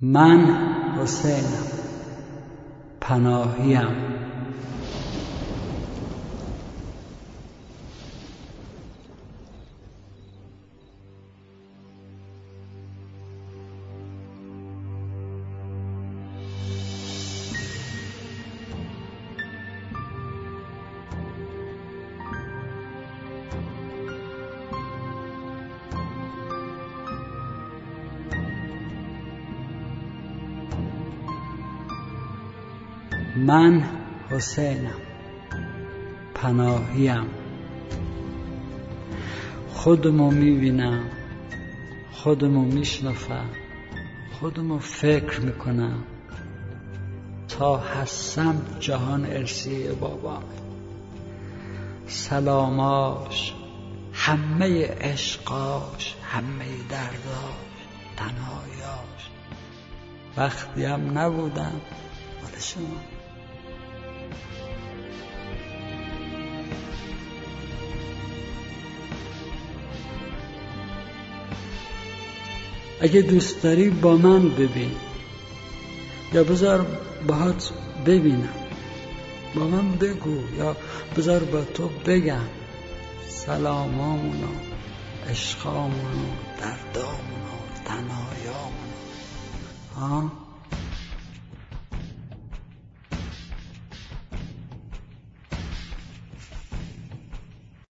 من حسینم، پناهیم. من حسینم، پناهیم. خودمو میبینم، خودمو میشنفم، خودمو فکر میکنم. تا هستم جهان ارثی بابامه. سلاماش، همه عشقاش، همه درداش، تنهایاش. وقتی هم نبودم مال شما. اگه دوست داری با من ببین، یا بذار باهات ببینم. با من بگو یا بذار با تو بگم سلامامونو، عشقامونو، دردامونو، تنهایامونو.